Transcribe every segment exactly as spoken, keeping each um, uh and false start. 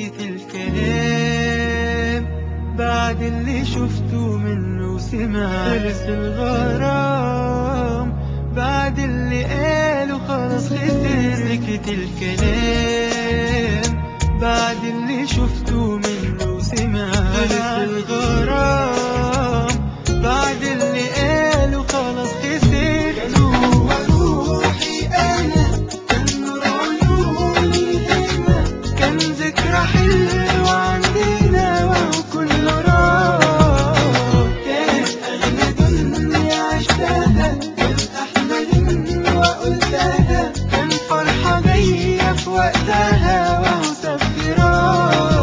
سكت الكلام بعد اللي شفته منه سمع. خلص الغرام بعد اللي قاله خلاص خسر. سكت الكلام بعد اللي شفته منه سمع. خلص الغرام بعد اللي قاله خلاص خسر. كان هو روحي أنا، كان نور عيوني هنا، كان ذكرى حلوة عندنا وهو كله راح. كانت أغلى دنيا عشتها، كان أحلى غنوة قلتها، كان فرحة جاية في وقتها وهو ساب فراق.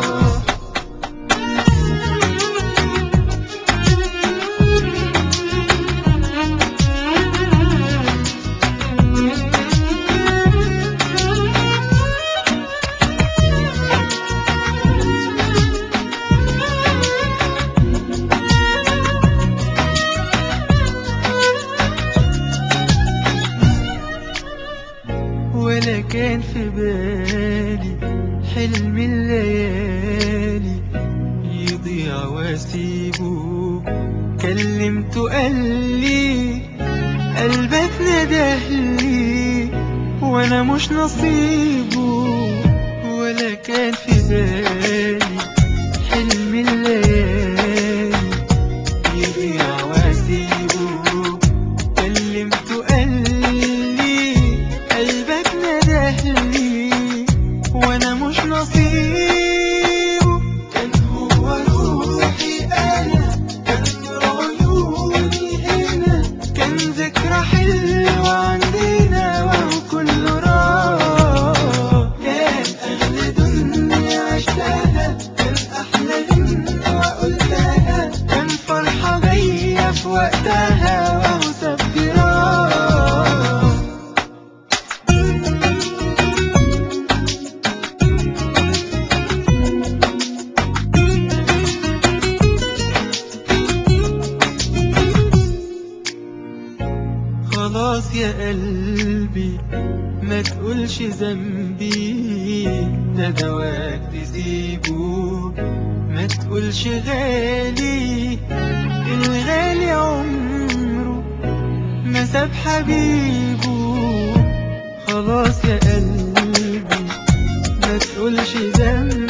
ولا كان في بالي حلم الليالي يضيع واسيبه. كلمته قالي قلبك ندهلي وانا مش نصيبه. ولا كان في بالي حلم الليالي يضيع واسيبه. كلمته قالي قلبك ندهلي وانا مش نصيبه. كان هو روحي انا، كان نور عيوني هنا، كان ذكرى حلوة عندنا وهو كله راح. كان اغلى دنيا عشتها، كان احلى غنوة قلتها، كان فرحة جاية في وقتها وهو ساب فراق. خلاص يا قلبي ما تقولش ذنبي، ده دواك تسيبه. ما تقولش غالي، الغالي عمره ما ساب حبيبه. خلاص يا قلبي ما تقولش ذنبي،